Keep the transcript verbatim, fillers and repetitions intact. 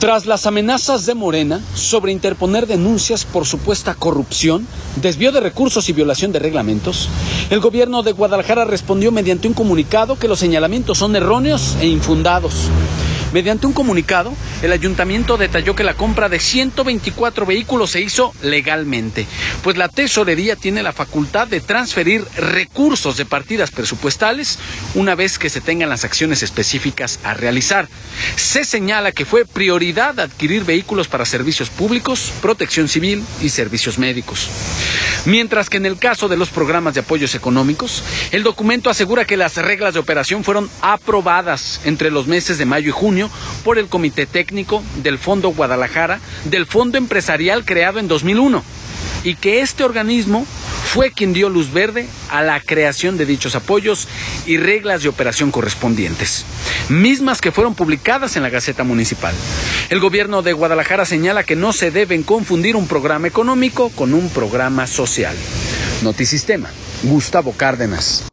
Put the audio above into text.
Tras las amenazas de Morena sobre interponer denuncias por supuesta corrupción, desvío de recursos y violación de reglamentos, el gobierno de Guadalajara respondió mediante un comunicado que los señalamientos son erróneos e infundados. Mediante un comunicado, el ayuntamiento detalló que la compra de ciento veinticuatro vehículos se hizo legalmente, pues la tesorería tiene la facultad de transferir recursos de partidas presupuestales una vez que se tengan las acciones específicas a realizar. Se señala que fue prioridad adquirir vehículos para servicios públicos, protección civil y servicios médicos. Mientras que en el caso de los programas de apoyos económicos, el documento asegura que las reglas de operación fueron aprobadas entre los meses de mayo y junio por el Comité Técnico del Fondo Guadalajara, del Fondo Empresarial creado en dos mil uno, y que este organismo fue quien dio luz verde a la creación de dichos apoyos y reglas de operación correspondientes, mismas que fueron publicadas en la Gaceta Municipal. El gobierno de Guadalajara señala que no se deben confundir un programa económico con un programa social. Notisistema, Gustavo Cárdenas.